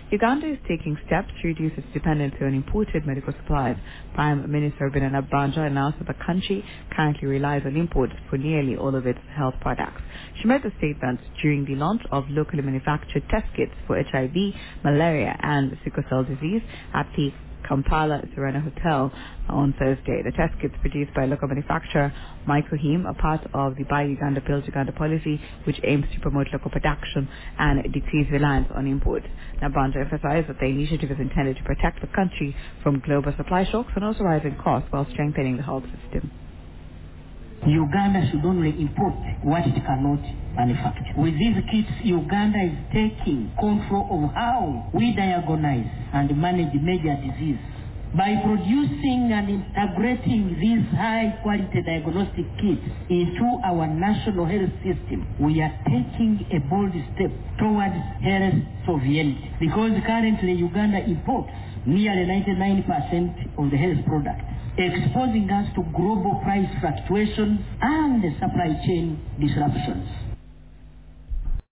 Uganda is taking steps to reduce its dependency on imported medical supplies. Prime Minister Binana Banja announced that the country currently relies on imports for nearly all of its health products. She made the statement during the launch of locally manufactured test kits for HIV, malaria and sickle cell disease at the Kampala Serena Hotel on Thursday. The test kits produced by local manufacturer Microheme are part of the Buy Uganda Build Uganda policy, which aims to promote local production and decrease reliance on imports. Nabanja emphasized that the initiative is intended to protect the country from global supply shocks and also rising costs while strengthening the health system. Uganda should only import what it cannot manufacture. With these kits, Uganda is taking control of how we diagnose and manage major disease. By producing and integrating these high-quality diagnostic kits into our national health system, we are taking a bold step towards health sovereignty. Because currently Uganda imports nearly 99% of the health products, exposing us to global price fluctuations and supply chain disruptions.